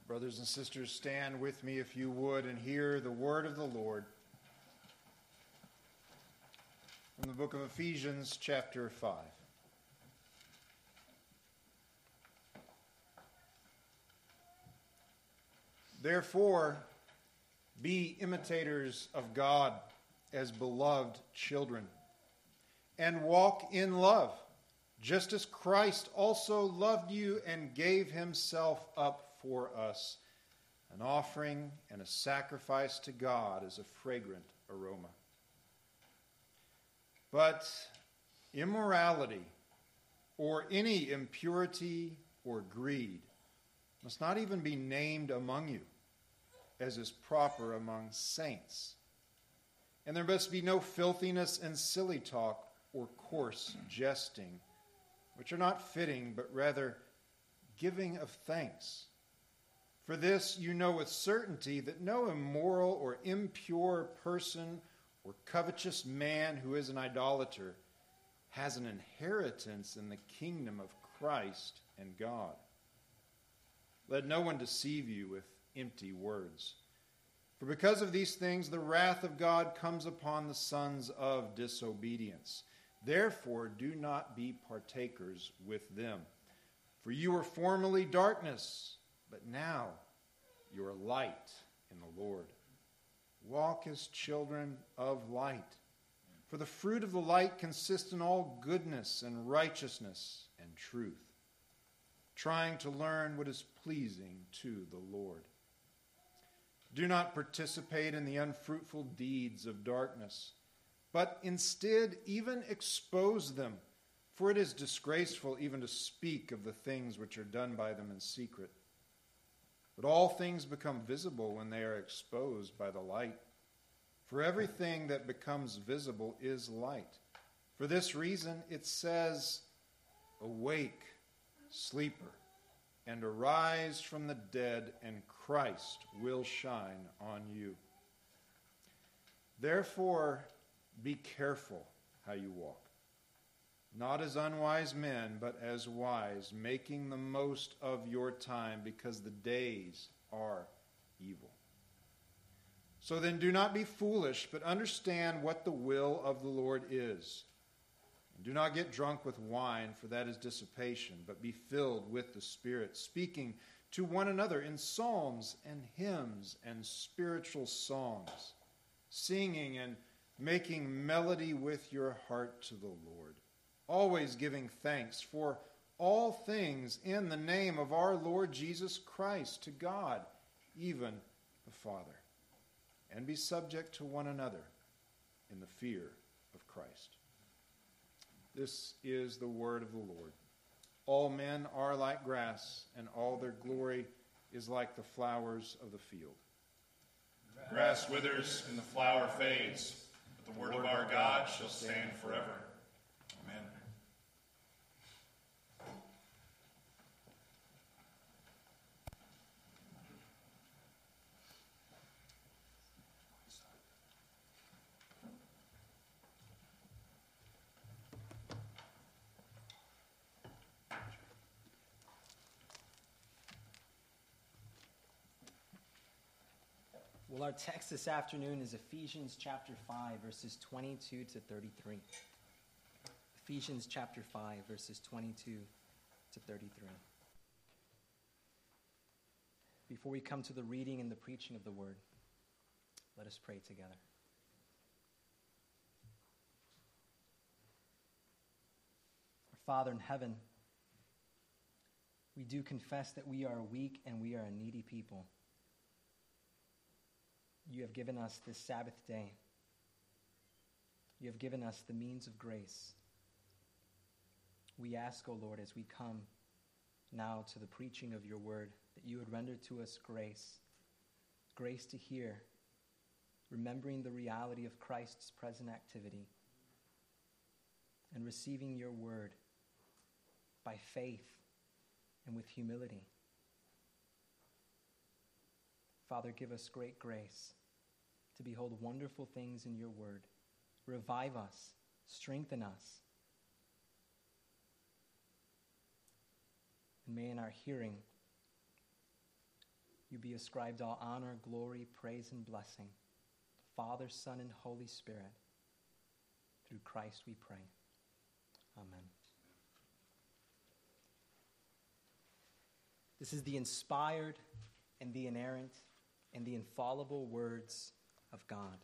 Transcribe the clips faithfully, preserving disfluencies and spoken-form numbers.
Brothers and sisters, stand with me if you would and hear the word of the Lord. From the book of Ephesians, chapter five. Therefore, be imitators of God as beloved children, and walk in love, just as Christ also loved you and gave himself up for us, an offering and a sacrifice to God as a fragrant aroma. But immorality or any impurity or greed must not even be named among you, as is proper among saints. And there must be no filthiness and silly talk or coarse jesting, which are not fitting, but rather giving of thanks. For this you know with certainty that no immoral or impure person or covetous man who is an idolater has an inheritance in the kingdom of Christ and God. Let no one deceive you with empty words. For because of these things the wrath of God comes upon the sons of disobedience. Therefore do not be partakers with them. For you were formerly darkness, but now you are light in the Lord. Walk as children of light. For the fruit of the light consists in all goodness and righteousness and truth, trying to learn what is pleasing to the Lord. Do not participate in the unfruitful deeds of darkness, but instead even expose them, for it is disgraceful even to speak of the things which are done by them in secret. But all things become visible when they are exposed by the light. For everything that becomes visible is light. For this reason it says, "Awake, sleeper, and arise from the dead, and Christ will shine on you." Therefore, be careful how you walk, not as unwise men, but as wise, making the most of your time, because the days are evil. So then do not be foolish, but understand what the will of the Lord is. And do not get drunk with wine, for that is dissipation, but be filled with the Spirit, speaking to one another in psalms and hymns and spiritual songs, singing and making melody with your heart to the Lord, always giving thanks for all things in the name of our Lord Jesus Christ to God, even the Father. And be subject to one another in the fear of Christ. This is the word of the Lord. All men are like grass, and all their glory is like the flowers of the field. Grass withers and the flower fades, but the word of our God shall stand forever. Amen. Well, our text this afternoon is Ephesians chapter five, verses twenty-two to thirty-three. Ephesians chapter five, verses twenty-two to thirty-three. Before we come to the reading and the preaching of the word, let us pray together. Our Father in heaven, we do confess that we are weak and we are a needy people. You have given us this Sabbath day. You have given us the means of grace. We ask, O Lord, as we come now to the preaching of your word, that you would render to us grace, grace to hear, remembering the reality of Christ's present activity, and receiving your word by faith and with humility. Father, give us great grace to behold wonderful things in your word. Revive us, strengthen us, and may in our hearing you be ascribed all honor, glory, praise, and blessing. Father, Son, and Holy Spirit. Through Christ we pray. Amen. This is the inspired and the inerrant and the infallible words of God.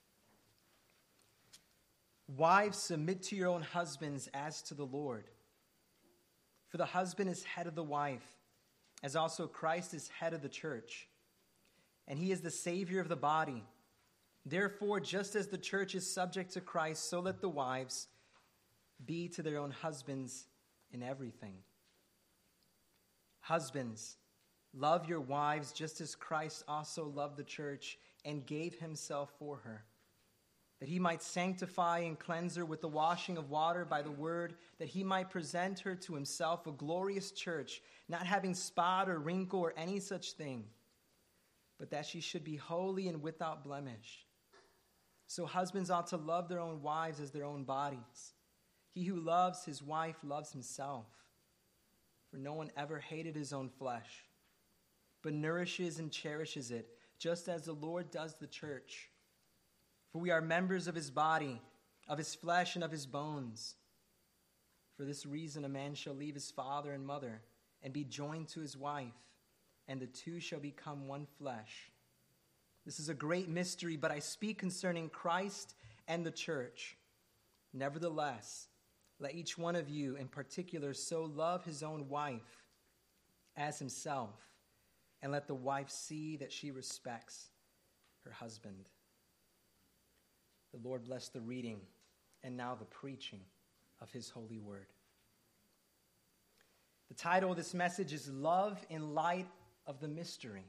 Wives, submit to your own husbands as to the Lord. For the husband is head of the wife, as also Christ is head of the church, and he is the Savior of the body. Therefore, just as the church is subject to Christ, so let the wives be to their own husbands in everything. Husbands, love your wives just as Christ also loved the church and gave himself for her, that he might sanctify and cleanse her with the washing of water by the word, that he might present her to himself a glorious church, not having spot or wrinkle or any such thing, but that she should be holy and without blemish. So husbands ought to love their own wives as their own bodies. He who loves his wife loves himself. For no one ever hated his own flesh, but nourishes and cherishes it, just as the Lord does the church. For we are members of his body, of his flesh, and of his bones. For this reason a man shall leave his father and mother, and be joined to his wife, and the two shall become one flesh. This is a great mystery, but I speak concerning Christ and the church. Nevertheless, let each one of you in particular so love his own wife as himself, and let the wife see that she respects her husband. The Lord bless the reading and now the preaching of his holy word. The title of this message is Love in Light of the Mystery.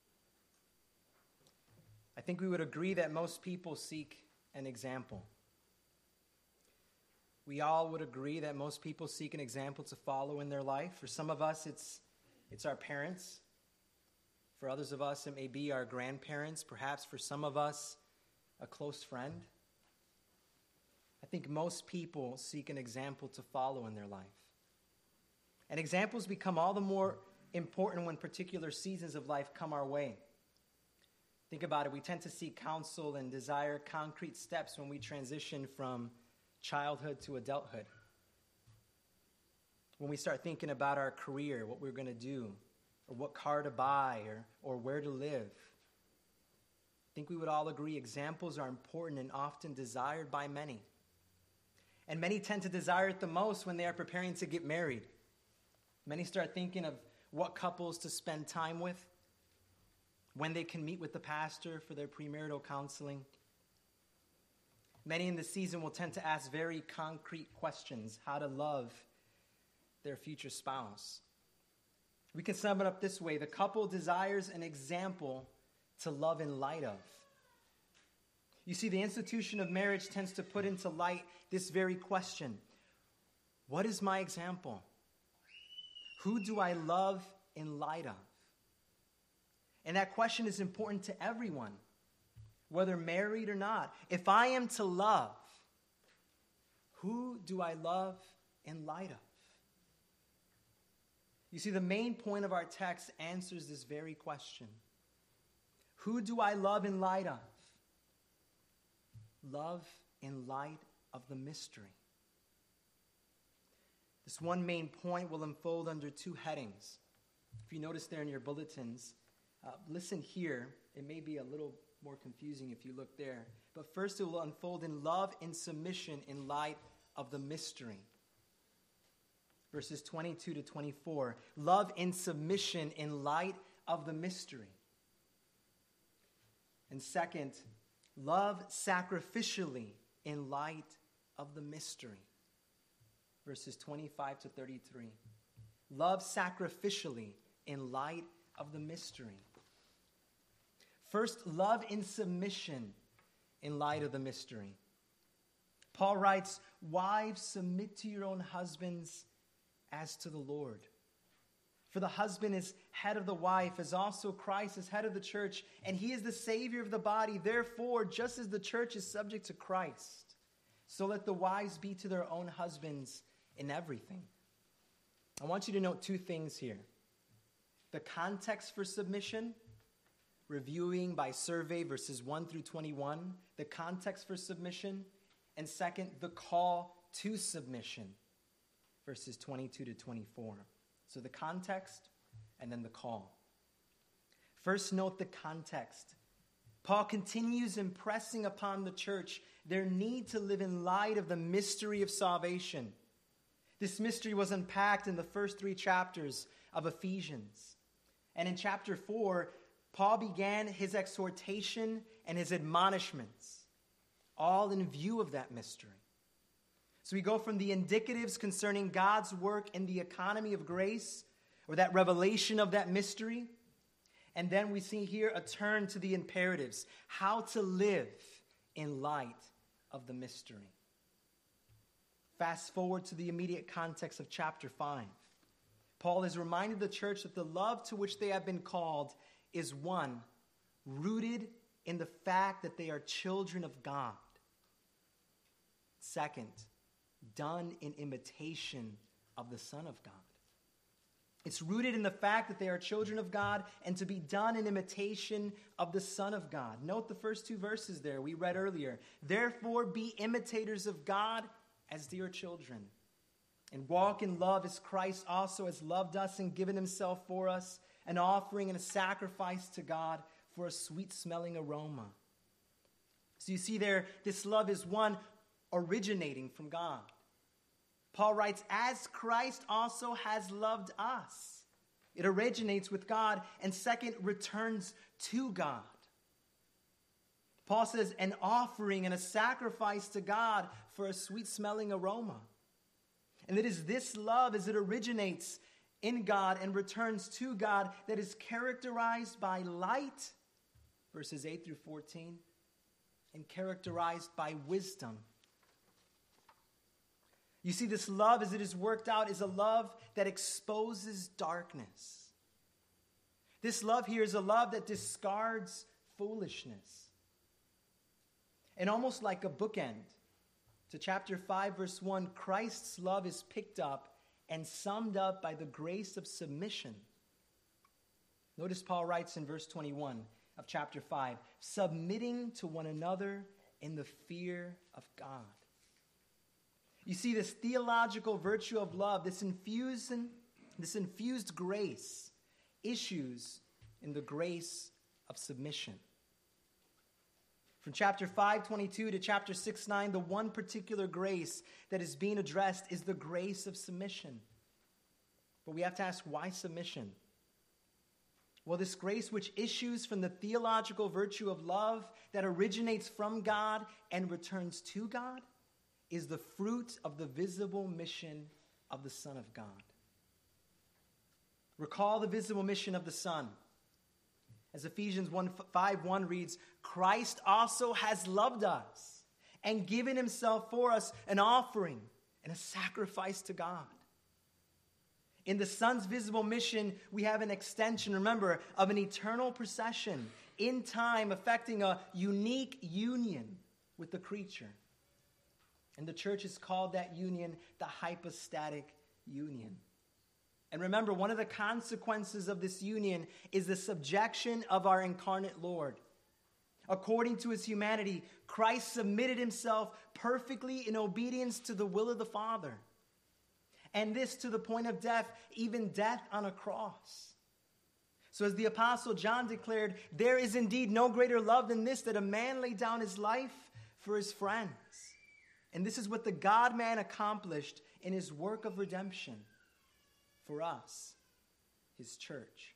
I think we would agree that most people seek an example. We all would agree that most people seek an example to follow in their life. For some of us, it's, it's our parents. For others of us, it may be our grandparents. Perhaps for some of us, a close friend. I think most people seek an example to follow in their life. And examples become all the more important when particular seasons of life come our way. Think about it. We tend to seek counsel and desire concrete steps when we transition from childhood to adulthood. When we start thinking about our career, what we're going to do, or what car to buy, or, or where to live. I think we would all agree examples are important and often desired by many. And many tend to desire it the most when they are preparing to get married. Many start thinking of what couples to spend time with, when they can meet with the pastor for their premarital counseling. Many in this season will tend to ask very concrete questions, how to love their future spouse. We can sum it up this way. The couple desires an example to love in light of. You see, the institution of marriage tends to put into light this very question. What is my example? Who do I love in light of? And that question is important to everyone, whether married or not. If I am to love, who do I love in light of? You see, the main point of our text answers this very question. Who do I love in light of? Love in light of the mystery. This one main point will unfold under two headings. If you notice there in your bulletins, uh, listen here. It may be a little more confusing if you look there. But first it will unfold in love and submission in light of the mystery. Verses twenty-two to twenty-four. Love and submission in light of the mystery. And second, love sacrificially in light of the mystery. Verses twenty-five to thirty-three. Love sacrificially in light of the mystery. First, love in submission in light of the mystery. Paul writes, wives, submit to your own husbands as to the Lord. For the husband is head of the wife, as also Christ is head of the church, and he is the Savior of the body. Therefore, just as the church is subject to Christ, so let the wives be to their own husbands in everything. I want you to note two things here. The context for submission reviewing by survey verses one through twenty-one, the context for submission, and second, the call to submission, verses twenty-two to twenty-four. So the context and then the call. First, note the context. Paul continues impressing upon the church their need to live in light of the mystery of salvation. This mystery was unpacked in the first three chapters of Ephesians. And in chapter four, Paul began his exhortation and his admonishments, all in view of that mystery. So we go from the indicatives concerning God's work in the economy of grace, or that revelation of that mystery, and then we see here a turn to the imperatives, how to live in light of the mystery. Fast forward to the immediate context of chapter five. Paul has reminded the church that the love to which they have been called is one, rooted in the fact that they are children of God. Second, done in imitation of the Son of God. It's rooted in the fact that they are children of God and to be done in imitation of the Son of God. Note the first two verses there we read earlier. Therefore, be imitators of God as dear children, and walk in love as Christ also has loved us and given himself for us, an offering and a sacrifice to God for a sweet-smelling aroma. So you see there, this love is one originating from God. Paul writes, as Christ also has loved us. It originates with God, and second, returns to God. Paul says, an offering and a sacrifice to God for a sweet-smelling aroma. And it is this love as it originates in God and returns to God that is characterized by light, verses eight through fourteen, and characterized by wisdom. You see, this love as it is worked out is a love that exposes darkness. This love here is a love that discards foolishness. And almost like a bookend to chapter five, verse one, Christ's love is picked up and summed up by the grace of submission. Notice Paul writes in verse twenty-one of chapter five, submitting to one another in the fear of God. You see, this theological virtue of love, this infused, this infused grace, issues in the grace of submission. From chapter five twenty-two to chapter six nine, the one particular grace that is being addressed is the grace of submission. But we have to ask, why submission? Well, this grace which issues from the theological virtue of love that originates from God and returns to God is the fruit of the visible mission of the Son of God. Recall the visible mission of the Son. As Ephesians five one reads, Christ also has loved us and given himself for us an offering and a sacrifice to God. In the Son's visible mission, we have an extension, remember, of an eternal procession in time affecting a unique union with the creature. And the church has called that union the hypostatic union. And remember, one of the consequences of this union is the subjection of our incarnate Lord. According to his humanity, Christ submitted himself perfectly in obedience to the will of the Father. And this to the point of death, even death on a cross. So as the Apostle John declared, there is indeed no greater love than this, that a man lay down his life for his friends. And this is what the God-man accomplished in his work of redemption for us, his church.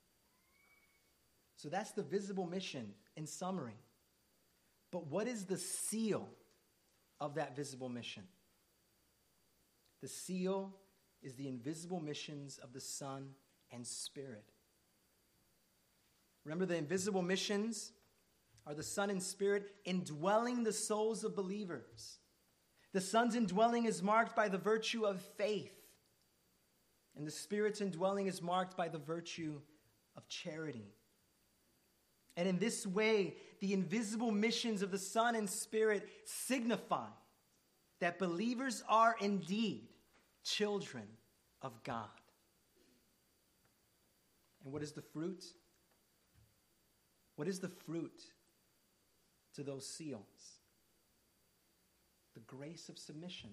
So that's the visible mission in summary. But what is the seal of that visible mission? The seal is the invisible missions of the Son and Spirit. Remember, the invisible missions are the Son and Spirit indwelling the souls of believers. The Son's indwelling is marked by the virtue of faith, and the Spirit's indwelling is marked by the virtue of charity. And in this way, the invisible missions of the Son and Spirit signify that believers are indeed children of God. And what is the fruit? What is the fruit to those seals? The grace of submission.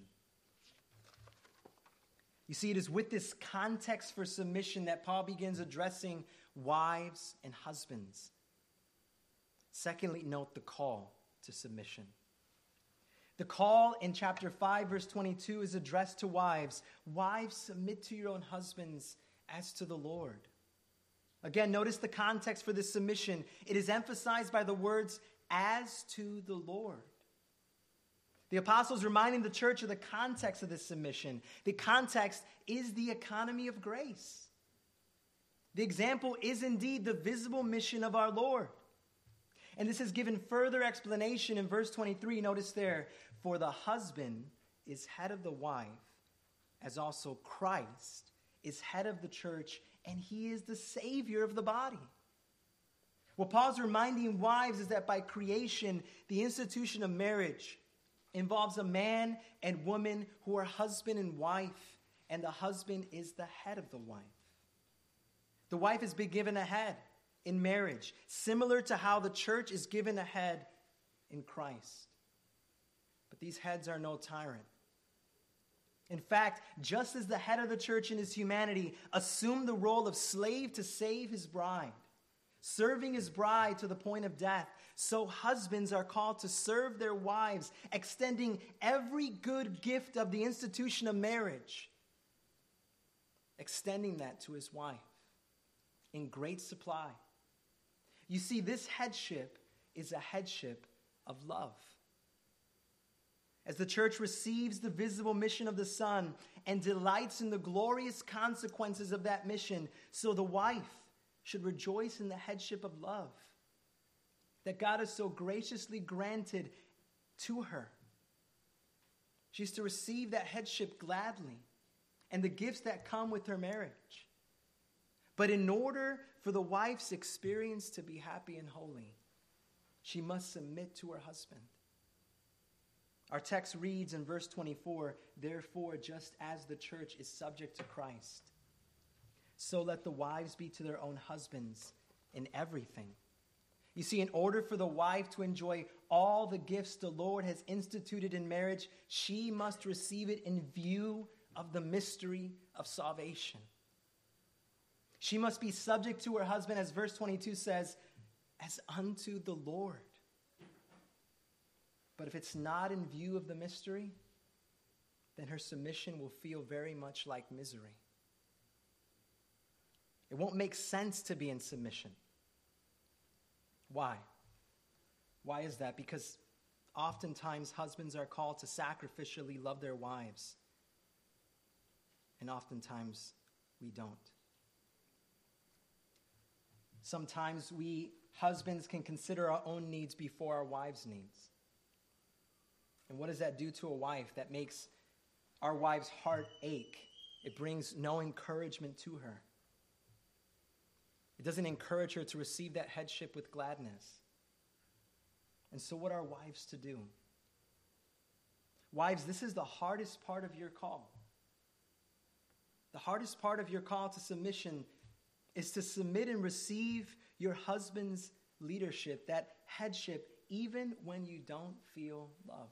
You see, it is with this context for submission that Paul begins addressing wives and husbands. Secondly, note the call to submission. The call in chapter five, verse twenty-two is addressed to wives. Wives, submit to your own husbands as to the Lord. Again, notice the context for this submission. It is emphasized by the words, as to the Lord. The apostles reminding the church of the context of this submission. The context is the economy of grace. The example is indeed the visible mission of our Lord. And this is given further explanation in verse twenty-three. Notice there, for the husband is head of the wife, as also Christ is head of the church, and he is the Savior of the body. What Paul's reminding wives is that by creation, the institution of marriage involves a man and woman who are husband and wife, and the husband is the head of the wife. The wife has been given a head in marriage, similar to how the church is given a head in Christ. But these heads are no tyrant. In fact, just as the head of the church in his humanity assumed the role of slave to save his bride, serving his bride to the point of death, so husbands are called to serve their wives, extending every good gift of the institution of marriage, extending that to his wife in great supply. You see, this headship is a headship of love. As the church receives the visible mission of the Son and delights in the glorious consequences of that mission, so the wife should rejoice in the headship of love that God has so graciously granted to her. She's to receive that headship gladly and the gifts that come with her marriage. But in order for the wife's experience to be happy and holy, she must submit to her husband. Our text reads in verse twenty-four, therefore, just as the church is subject to Christ, so let the wives be to their own husbands in everything. You see, in order for the wife to enjoy all the gifts the Lord has instituted in marriage, she must receive it in view of the mystery of salvation. She must be subject to her husband, as verse twenty-two says, as unto the Lord. But if it's not in view of the mystery, then her submission will feel very much like misery. It won't make sense to be in submission. Why? Why is that? Because oftentimes husbands are called to sacrificially love their wives, and oftentimes we don't. Sometimes we husbands can consider our own needs before our wives' needs. And what does that do to a wife? That makes our wife's heart ache. It brings no encouragement to her. It doesn't encourage her to receive that headship with gladness. And so what are wives to do? Wives, this is the hardest part of your call. The hardest part of your call to submission is to submit and receive your husband's leadership, that headship, even when you don't feel loved.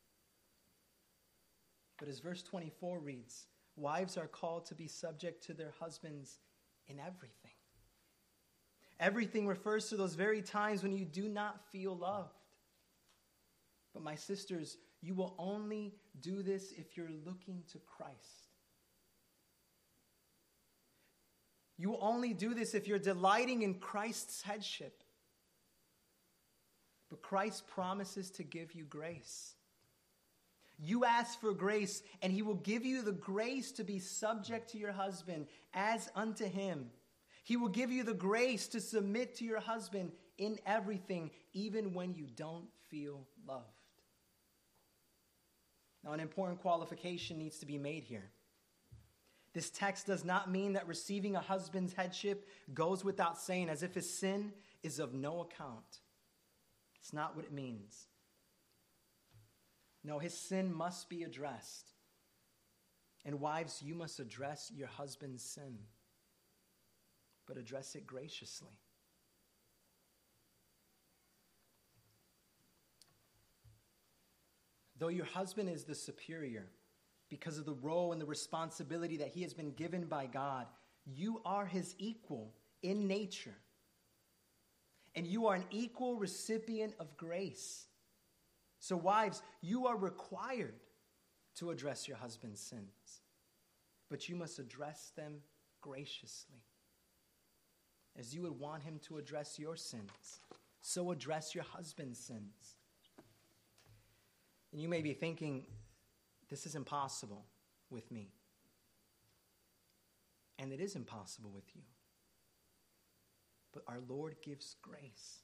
But as verse twenty-four reads, wives are called to be subject to their husbands in everything. Everything refers to those very times when you do not feel loved. But my sisters, you will only do this if you're looking to Christ. You will only do this if you're delighting in Christ's headship. But Christ promises to give you grace. You ask for grace, and he will give you the grace to be subject to your husband as unto him. He will give you the grace to submit to your husband in everything, even when you don't feel loved. Now, an important qualification needs to be made here. This text does not mean that receiving a husband's headship goes without saying, as if his sin is of no account. It's not what it means. No, his sin must be addressed. And wives, you must address your husband's sin, but address it graciously. though your husband is the superior because of the role and the responsibility that he has been given by God, you are his equal in nature. And you are an equal recipient of grace. So wives, you are required to address your husband's sins, but you must address them graciously. As you would want him to address your sins, so address your husband's sins. And you may be thinking, this is impossible with me. And it is impossible with you. But our Lord gives grace.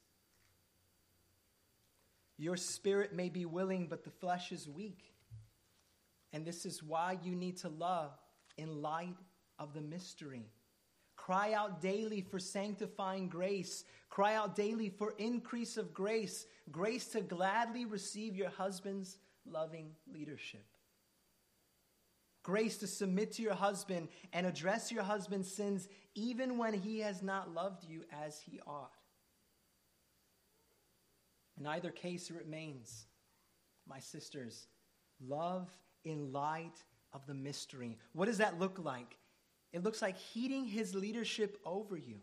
Your spirit may be willing, but the flesh is weak. And this is why you need to love in light of the mystery. Cry out daily for sanctifying grace. Cry out daily for increase of grace. Grace to gladly receive your husband's loving leadership. Grace to submit to your husband and address your husband's sins even when he has not loved you as he ought. In either case, it remains, my sisters, love in light of the mystery. What does that look like? It looks like heeding his leadership over you.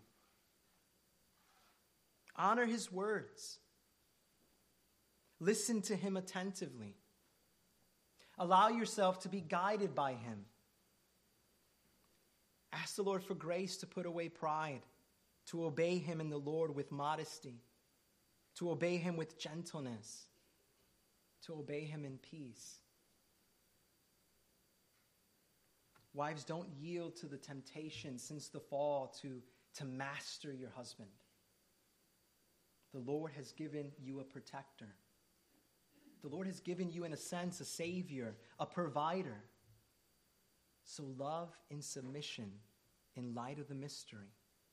Honor his words. Listen to him attentively. Allow yourself to be guided by him. Ask the Lord for grace to put away pride, to obey him in the Lord with modesty, to obey him with gentleness, to obey him in peace. Wives, don't yield to the temptation since the fall to, to master your husband. The Lord has given you a protector. The Lord has given you, in a sense, a savior, a provider. So love in submission in light of the mystery.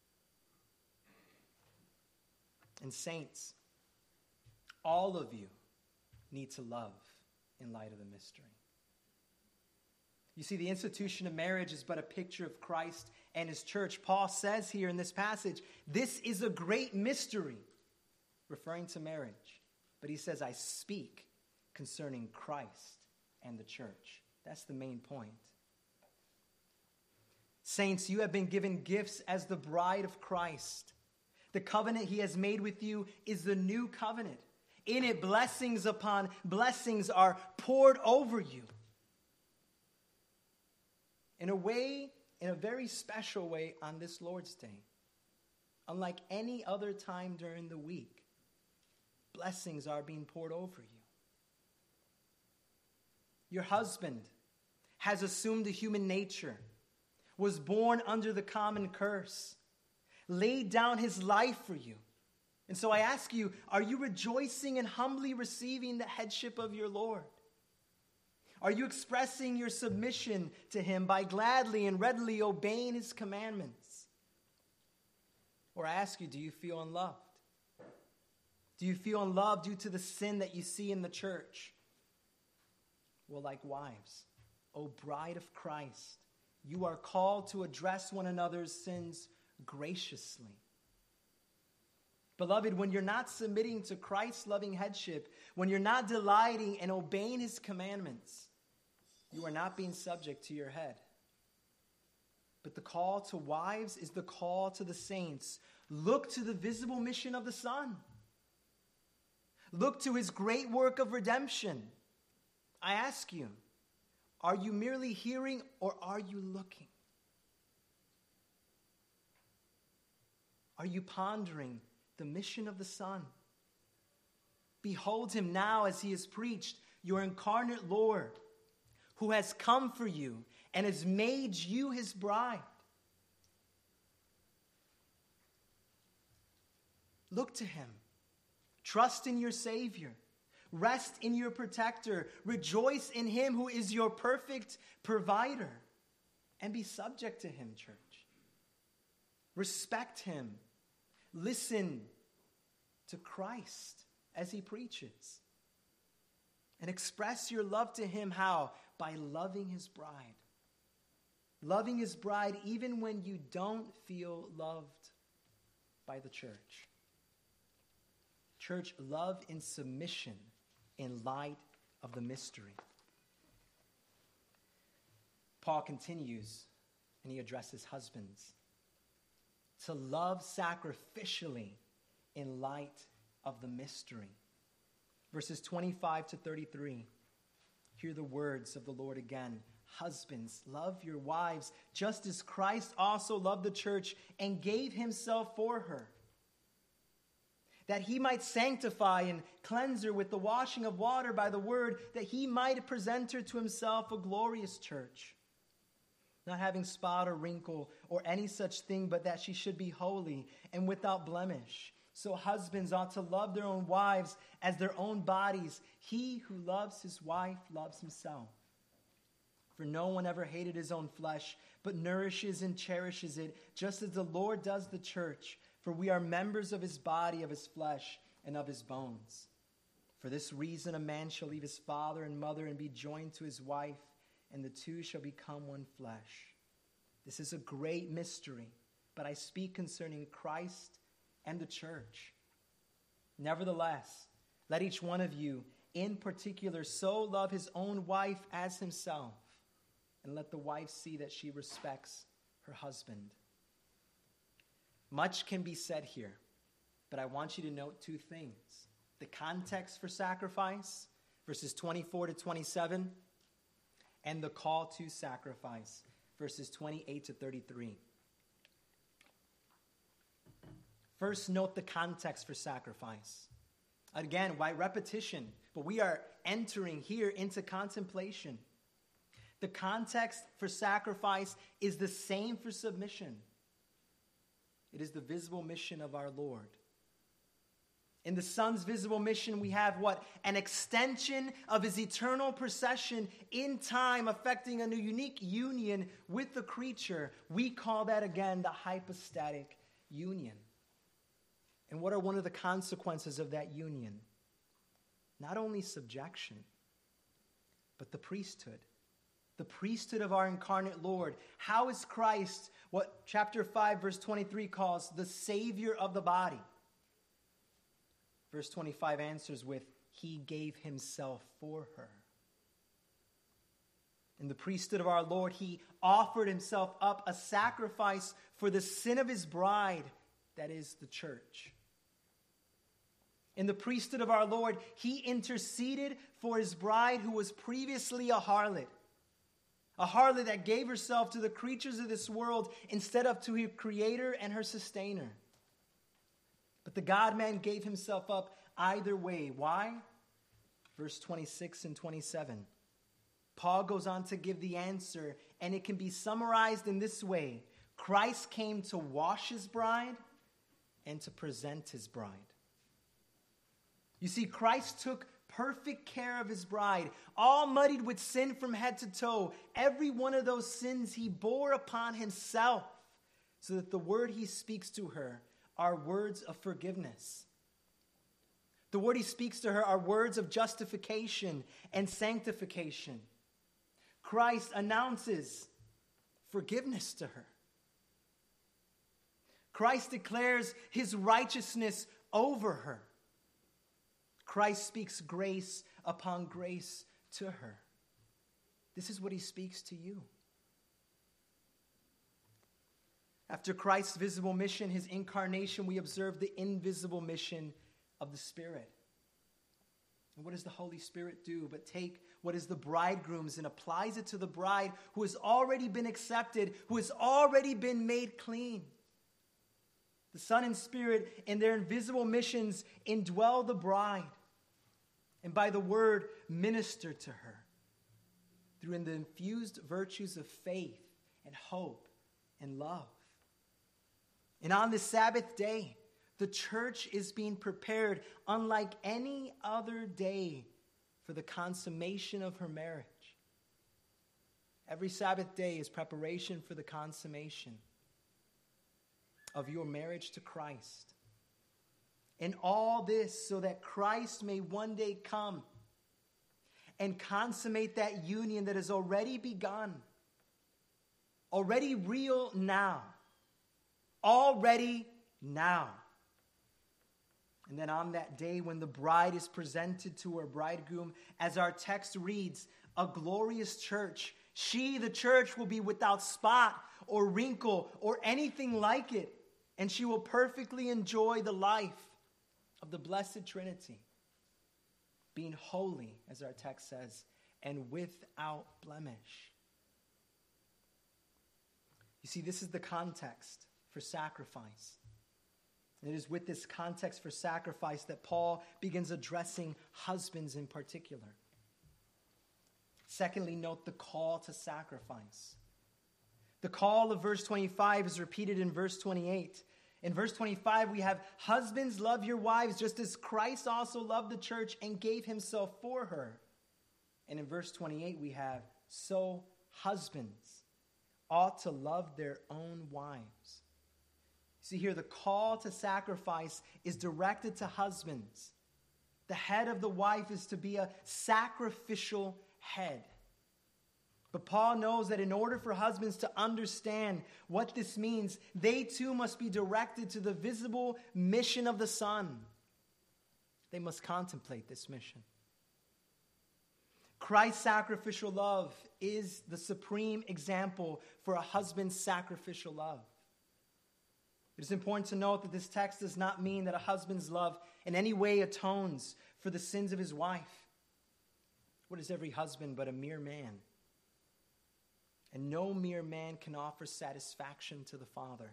And saints, all of you need to love in light of the mystery. You see, the institution of marriage is but a picture of Christ and his church. Paul says here in this passage, this is a great mystery, referring to marriage. But he says, I speak concerning Christ and the church. That's the main point. Saints, you have been given gifts as the bride of Christ. The covenant he has made with you is the new covenant. In it, blessings upon blessings are poured over you. In a way, in a very special way on this Lord's Day. Unlike any other time during the week, blessings are being poured over you. Your husband has assumed a human nature, was born under the common curse, laid down his life for you. And so I ask you, are you rejoicing and humbly receiving the headship of your Lord? Are you expressing your submission to him by gladly and readily obeying his commandments? Or I ask you, do you feel unloved? Do you feel unloved due to the sin that you see in the church? Well, like wives, O bride of Christ, you are called to address one another's sins graciously. Beloved, when you're not submitting to Christ's loving headship, when you're not delighting and obeying his commandments, you are not being subject to your head. But the call to wives is the call to the saints. Look to the visible mission of the Son. Look to his great work of redemption. I ask you, are you merely hearing or are you looking? Are you pondering the mission of the Son? Behold him now as he is preached, your incarnate Lord, who has come for you and has made you his bride. Look to him. Trust in your Savior. Rest in your protector. Rejoice in him who is your perfect provider. And be subject to him, church. Respect him. Listen to Christ as he preaches. And express your love to him how? By loving his bride. Loving his bride even when you don't feel loved by the church. Church, love in submission in light of the mystery. Paul continues, and he addresses husbands to love sacrificially in light of the mystery. Verses twenty-five to thirty-three. Hear the words of the Lord again. Husbands, love your wives, just as Christ also loved the church and gave himself for her, that he might sanctify and cleanse her with the washing of water by the word, that he might present her to himself a glorious church, not having spot or wrinkle or any such thing, but that she should be holy and without blemish. So husbands ought to love their own wives as their own bodies. He who loves his wife loves himself. For no one ever hated his own flesh, but nourishes and cherishes it, just as the Lord does the church. For we are members of his body, of his flesh, and of his bones. For this reason a man shall leave his father and mother and be joined to his wife, and the two shall become one flesh. This is a great mystery, but I speak concerning Christ and the church. Nevertheless, let each one of you in particular so love his own wife as himself, and let the wife see that she respects her husband. Much can be said here, but I want you to note two things. The context for sacrifice, verses twenty-four to twenty-seven, and the call to sacrifice, verses twenty-eight to thirty-three. First, note the context for sacrifice. Again, why repetition? But we are entering here into contemplation. The context for sacrifice is the same for submission. It is the visible mission of our Lord. In the Son's visible mission, we have what? An extension of his eternal procession in time, affecting a new unique union with the creature. We call that, again, the hypostatic union. And what are one of the consequences of that union? Not only subjection, but the priesthood. The priesthood of our incarnate Lord. How is Christ, what chapter five, verse twenty-three calls the Savior of the body? Verse twenty-five answers with, he gave himself for her. In the priesthood of our Lord, he offered himself up a sacrifice for the sin of his bride, that is the church. In the priesthood of our Lord, he interceded for his bride who was previously a harlot. A harlot that gave herself to the creatures of this world instead of to her creator and her sustainer. But the God-man gave himself up either way. Why? Verse twenty-six and twenty-seven. Paul goes on to give the answer, and it can be summarized in this way. Christ came to wash his bride and to present his bride. You see, Christ took perfect care of his bride, all muddied with sin from head to toe. Every one of those sins he bore upon himself, so that the word he speaks to her are words of forgiveness. The word he speaks to her are words of justification and sanctification. Christ announces forgiveness to her. Christ declares his righteousness over her. Christ speaks grace upon grace to her. This is what he speaks to you. After Christ's visible mission, his incarnation, we observe the invisible mission of the Spirit. And what does the Holy Spirit do but take what is the bridegroom's and applies it to the bride who has already been accepted, who has already been made clean? The Son and Spirit, in their invisible missions, indwell the bride, and by the word, minister to her through the infused virtues of faith and hope and love. And on this Sabbath day, the church is being prepared unlike any other day for the consummation of her marriage. Every Sabbath day is preparation for the consummation of your marriage to Christ. And all this so that Christ may one day come and consummate that union that has already begun, already real now, already now. And then on that day when the bride is presented to her bridegroom, as our text reads, a glorious church, she, the church, will be without spot or wrinkle or anything like it, and she will perfectly enjoy the life of the Blessed Trinity, being holy, as our text says, and without blemish. You see, this is the context for sacrifice. It is with this context for sacrifice that Paul begins addressing husbands in particular. Secondly, note the call to sacrifice. The call of verse twenty-five is repeated in verse twenty-eight. In verse twenty-five, we have, husbands, love your wives just as Christ also loved the church and gave himself for her. And in verse twenty-eight, we have, so husbands ought to love their own wives. See here, the call to sacrifice is directed to husbands. The head of the wife is to be a sacrificial head. But Paul knows that in order for husbands to understand what this means, they too must be directed to the visible mission of the Son. They must contemplate this mission. Christ's sacrificial love is the supreme example for a husband's sacrificial love. It is important to note that this text does not mean that a husband's love in any way atones for the sins of his wife. What is every husband but a mere man? And no mere man can offer satisfaction to the Father.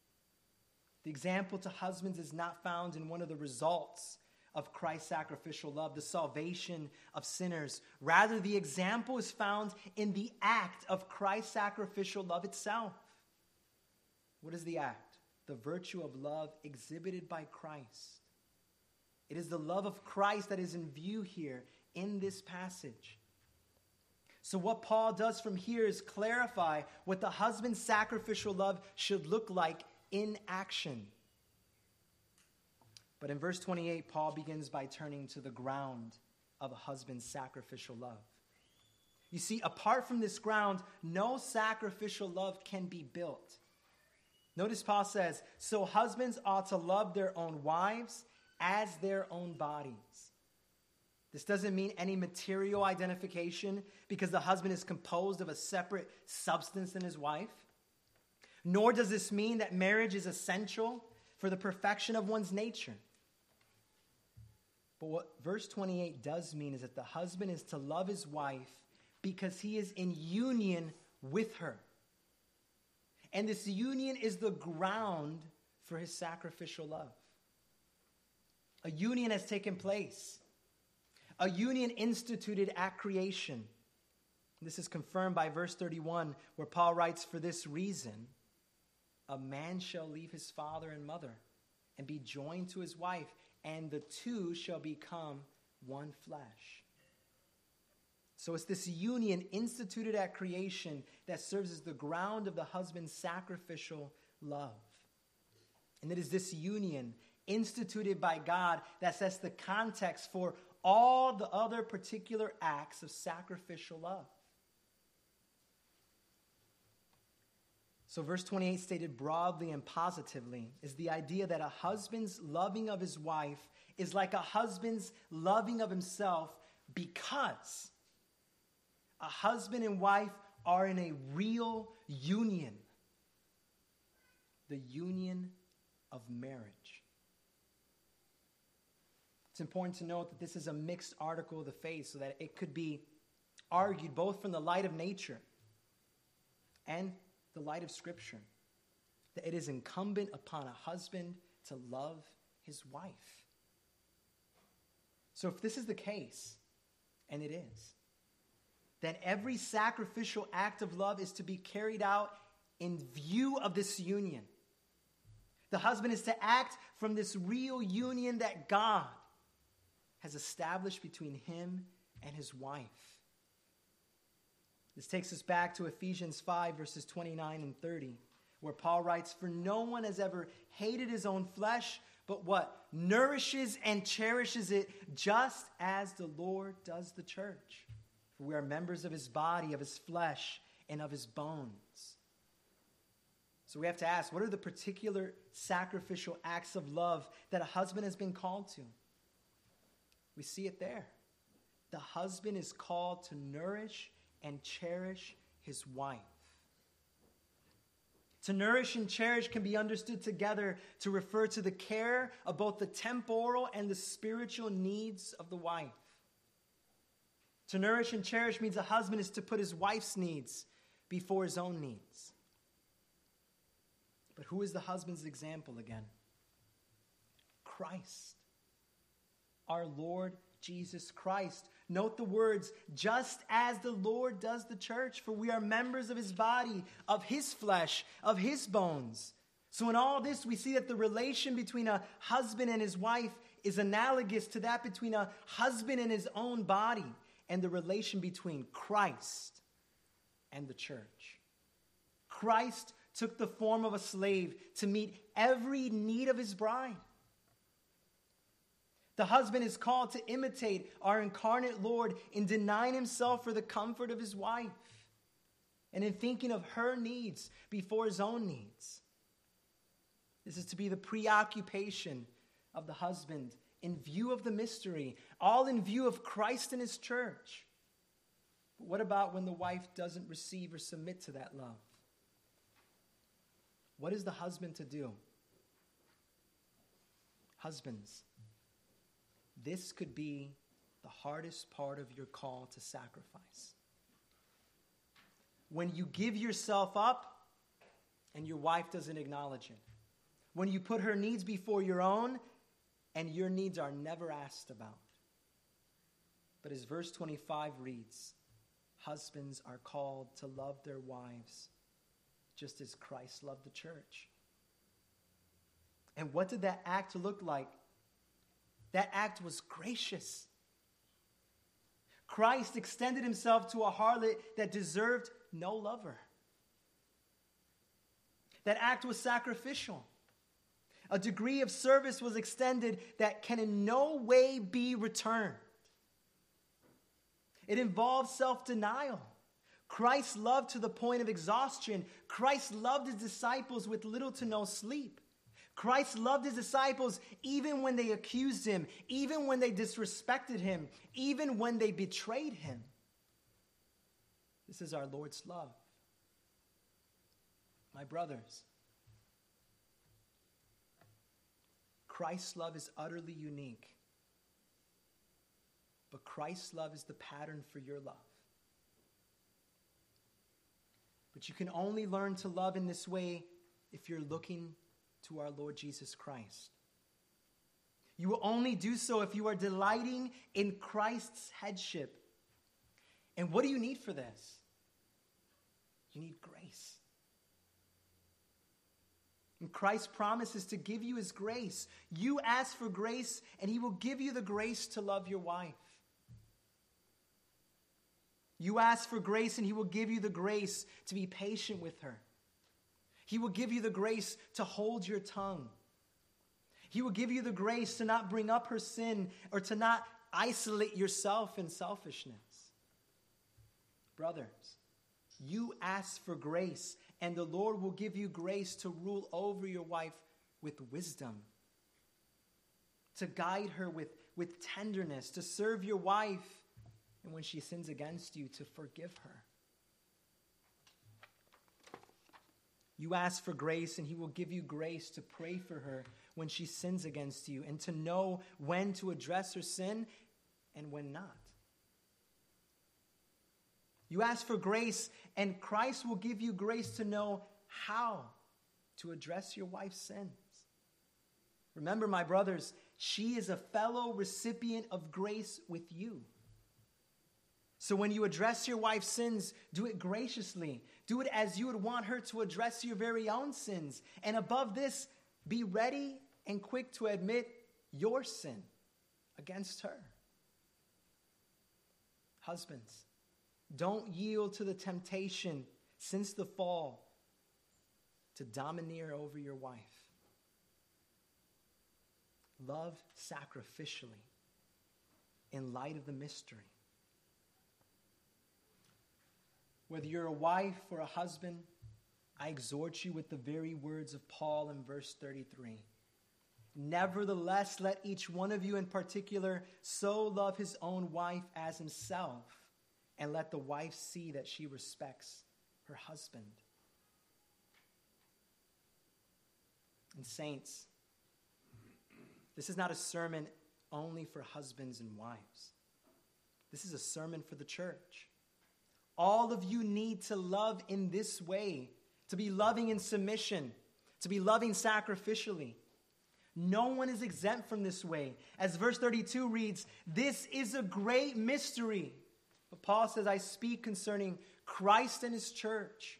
The example to husbands is not found in one of the results of Christ's sacrificial love, the salvation of sinners. Rather, the example is found in the act of Christ's sacrificial love itself. What is the act? The virtue of love exhibited by Christ. It is the love of Christ that is in view here in this passage. So what Paul does from here is clarify what the husband's sacrificial love should look like in action. But in verse twenty-eight, Paul begins by turning to the ground of a husband's sacrificial love. You see, apart from this ground, no sacrificial love can be built. Notice Paul says, so husbands ought to love their own wives as their own bodies. This doesn't mean any material identification because the husband is composed of a separate substance than his wife. Nor does this mean that marriage is essential for the perfection of one's nature. But what verse twenty-eight does mean is that the husband is to love his wife because he is in union with her. And this union is the ground for his sacrificial love. A union has taken place. A union instituted at creation. This is confirmed by verse thirty-one, where Paul writes, for this reason, a man shall leave his father and mother and be joined to his wife, and the two shall become one flesh. So it's this union instituted at creation that serves as the ground of the husband's sacrificial love. And it is this union instituted by God that sets the context for all the other particular acts of sacrificial love. So verse twenty-eight, stated broadly and positively, is the idea that a husband's loving of his wife is like a husband's loving of himself because a husband and wife are in a real union, the union of marriage. It's important to note that this is a mixed article of the faith so that it could be argued both from the light of nature and the light of Scripture, that it is incumbent upon a husband to love his wife. So if this is the case, and it is, then every sacrificial act of love is to be carried out in view of this union. The husband is to act from this real union that God has established between him and his wife. This takes us back to Ephesians five, verses twenty-nine and thirty, where Paul writes, for no one has ever hated his own flesh, but what? Nourishes and cherishes it just as the Lord does the church. For we are members of his body, of his flesh, and of his bones. So we have to ask, what are the particular sacrificial acts of love that a husband has been called to? We see it there. The husband is called to nourish and cherish his wife. To nourish and cherish can be understood together to refer to the care of both the temporal and the spiritual needs of the wife. To nourish and cherish means a husband is to put his wife's needs before his own needs. But who is the husband's example again? Christ. Our Lord Jesus Christ. Note the words, just as the Lord does the church, for we are members of his body, of his flesh, of his bones. So in all this, we see that the relation between a husband and his wife is analogous to that between a husband and his own body, and the relation between Christ and the church. Christ took the form of a slave to meet every need of his bride. The husband is called to imitate our incarnate Lord in denying himself for the comfort of his wife and in thinking of her needs before his own needs. This is to be the preoccupation of the husband in view of the mystery, all in view of Christ and his church. But what about when the wife doesn't receive or submit to that love? What is the husband to do? Husbands, this could be the hardest part of your call to sacrifice. When you give yourself up and your wife doesn't acknowledge it. When you put her needs before your own and your needs are never asked about. But as verse twenty-five reads, husbands are called to love their wives just as Christ loved the church. And what did that act look like? That act was gracious. Christ extended himself to a harlot that deserved no lover. That act was sacrificial. A degree of service was extended that can in no way be returned. It involved self-denial. Christ loved to the point of exhaustion. Christ loved his disciples with little to no sleep. Christ loved his disciples even when they accused him, even when they disrespected him, even when they betrayed him. This is our Lord's love. My brothers, Christ's love is utterly unique. But Christ's love is the pattern for your love. But you can only learn to love in this way if you're looking to our Lord Jesus Christ. You will only do so if you are delighting in Christ's headship. And what do you need for this? You need grace. And Christ promises to give you his grace. You ask for grace, and he will give you the grace to love your wife. You ask for grace, and he will give you the grace to be patient with her. He will give you the grace to hold your tongue. He will give you the grace to not bring up her sin or to not isolate yourself in selfishness. Brothers, you ask for grace, and the Lord will give you grace to rule over your wife with wisdom, to guide her with, with tenderness, to serve your wife, and when she sins against you, to forgive her. You ask for grace, and he will give you grace to pray for her when she sins against you, and to know when to address her sin and when not. You ask for grace, and Christ will give you grace to know how to address your wife's sins. Remember, my brothers, she is a fellow recipient of grace with you. So when you address your wife's sins, do it graciously. Do it as you would want her to address your very own sins. And above this, be ready and quick to admit your sin against her. Husbands, don't yield to the temptation since the fall to domineer over your wife. Love sacrificially in light of the mystery. Whether you're a wife or a husband, I exhort you with the very words of Paul in verse thirty-three. Nevertheless, let each one of you in particular so love his own wife as himself, and let the wife see that she respects her husband. And saints, this is not a sermon only for husbands and wives. This is a sermon for the church. All of you need to love in this way, to be loving in submission, to be loving sacrificially. No one is exempt from this way. As verse thirty-two reads, this is a great mystery. But Paul says, I speak concerning Christ and his church.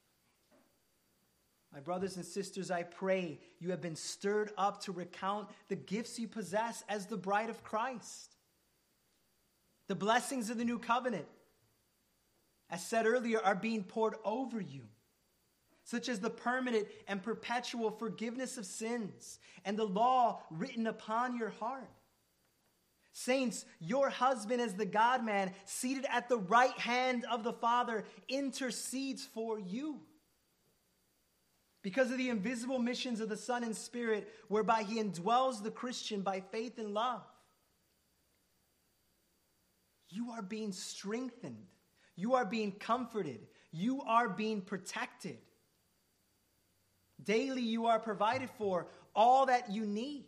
My brothers and sisters, I pray you have been stirred up to recount the gifts you possess as the bride of Christ. The blessings of the new covenant, as said earlier, are being poured over you, such as the permanent and perpetual forgiveness of sins and the law written upon your heart. Saints, your husband as the God-man, seated at the right hand of the Father, intercedes for you. Because of the invisible missions of the Son and Spirit, whereby he indwells the Christian by faith and love. You are being strengthened. You are being comforted. You are being protected. Daily you are provided for all that you need.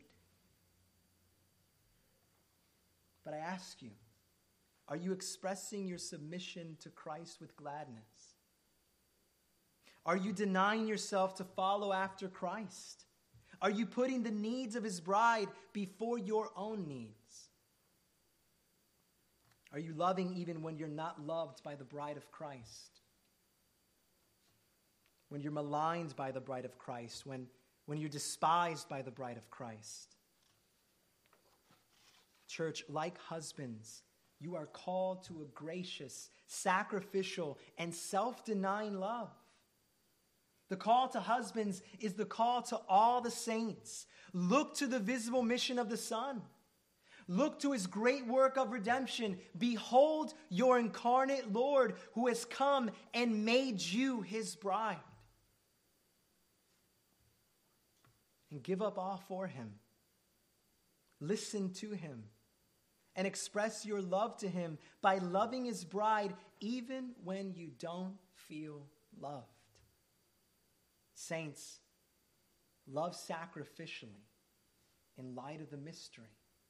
But I ask you, are you expressing your submission to Christ with gladness? Are you denying yourself to follow after Christ? Are you putting the needs of his bride before your own needs? Are you loving even when you're not loved by the bride of Christ? When you're maligned by the bride of Christ? When, when you're despised by the bride of Christ? Church, like husbands, you are called to a gracious, sacrificial, and self-denying love. The call to husbands is the call to all the saints. Look to the visible mission of the Son. Look to his great work of redemption. Behold your incarnate Lord who has come and made you his bride. And give up all for him. Listen to him. And express your love to him by loving his bride even when you don't feel loved. Saints, love sacrificially in light of the mystery.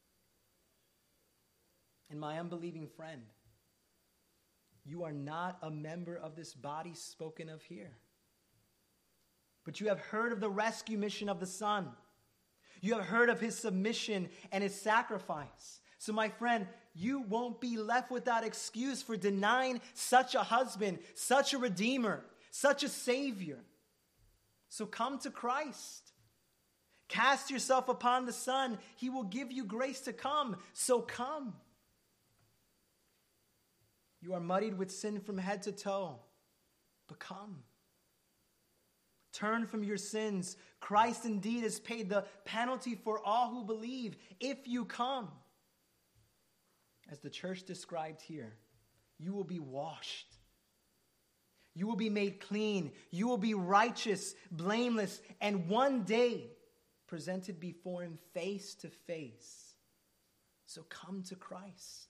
And my unbelieving friend, you are not a member of this body spoken of here. But you have heard of the rescue mission of the Son. You have heard of his submission and his sacrifice. So my friend, you won't be left without excuse for denying such a husband, such a redeemer, such a savior. So come to Christ. Cast yourself upon the Son. He will give you grace to come. So come. You are muddied with sin from head to toe. But come. Turn from your sins. Christ indeed has paid the penalty for all who believe. If you come, as the church described here, you will be washed. You will be made clean. You will be righteous, blameless, and one day presented before him face to face. So come to Christ.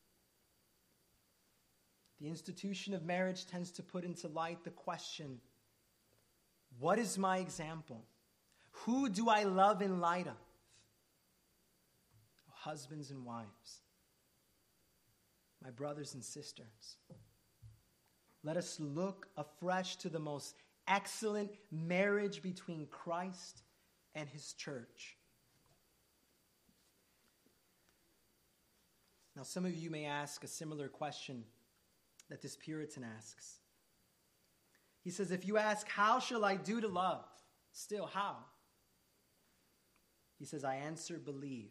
The institution of marriage tends to put into light the question, what is my example? Who do I love in light of? Oh, husbands and wives, my brothers and sisters, let us look afresh to the most excellent marriage between Christ and his church. Now, some of you may ask a similar question that this Puritan asks. He says, if you ask, how shall I do to love? Still, how? He says, I answer, believe.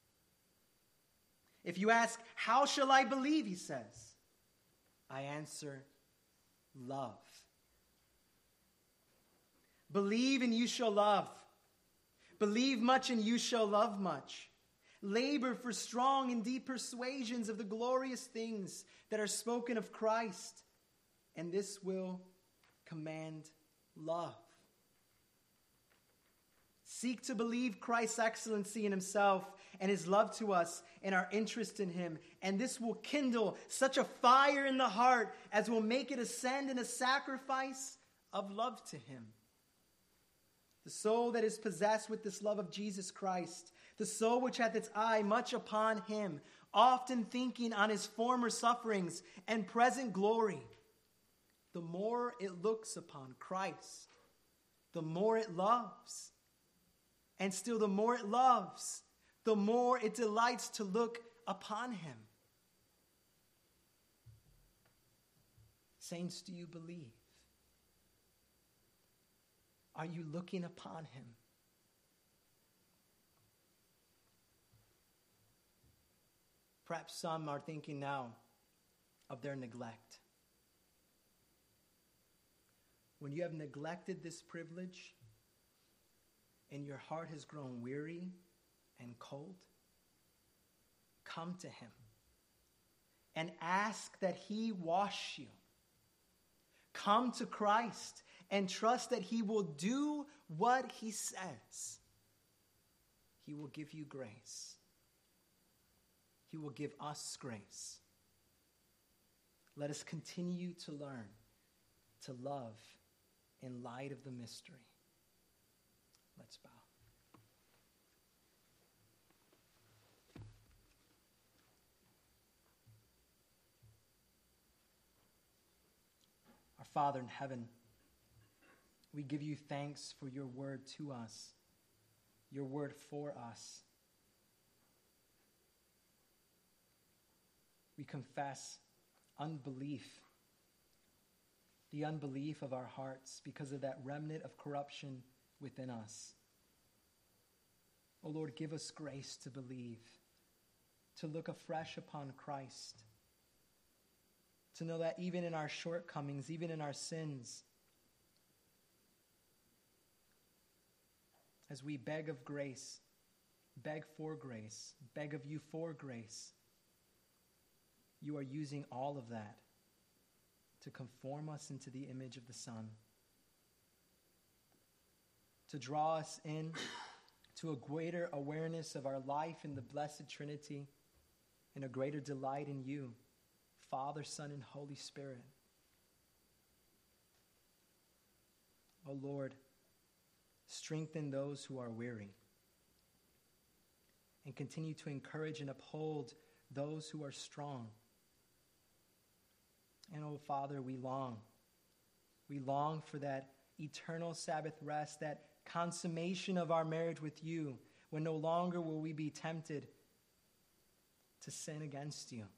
If you ask, how shall I believe? He says, I answer, love. Believe and you shall love. Believe much and you shall love much. Labor for strong and deep persuasions of the glorious things that are spoken of Christ, and this will command love. Seek to believe Christ's excellency in himself and his love to us and our interest in him. And this will kindle such a fire in the heart as will make it ascend in a sacrifice of love to him. The soul that is possessed with this love of Jesus Christ, the soul which hath its eye much upon him, often thinking on his former sufferings and present glory, the more it looks upon Christ, the more it loves. And still, the more it loves, the more it delights to look upon him. Saints, do you believe? Are you looking upon him? Perhaps some are thinking now of their neglect. When you have neglected this privilege, and your heart has grown weary and cold, come to him and ask that he wash you. Come to Christ and trust that he will do what he says. He will give you grace. He will give us grace. Let us continue to learn to love in light of the mystery. Let's bow. Our Father in heaven, we give you thanks for your word to us, your word for us. We confess unbelief, the unbelief of our hearts because of that remnant of corruption within us. Oh Lord, give us grace to believe, to look afresh upon Christ, to know that even in our shortcomings, even in our sins, as we beg of grace, beg for grace, beg of you for grace, you are using all of that to conform us into the image of the Son, to draw us in to a greater awareness of our life in the blessed Trinity and a greater delight in you, Father, Son, and Holy Spirit. O Lord, strengthen those who are weary and continue to encourage and uphold those who are strong. And, oh Father, we long. We long for that eternal Sabbath rest, that consummation of our marriage with you, when no longer will we be tempted to sin against you.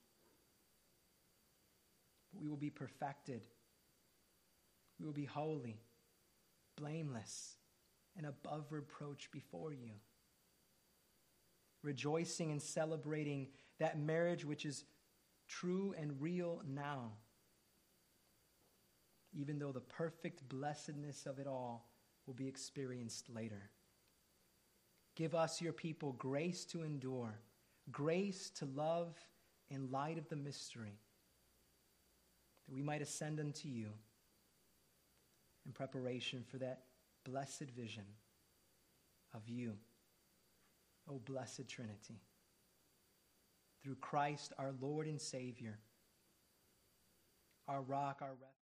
But we will be perfected. We will be holy, blameless, and above reproach before you, rejoicing and celebrating that marriage which is true and real now, even though the perfect blessedness of it all will be experienced later. Give us, your people, grace to endure, grace to love in light of the mystery, that we might ascend unto you in preparation for that blessed vision of you, O blessed Trinity. Through Christ our Lord and Savior, our rock, our refuge.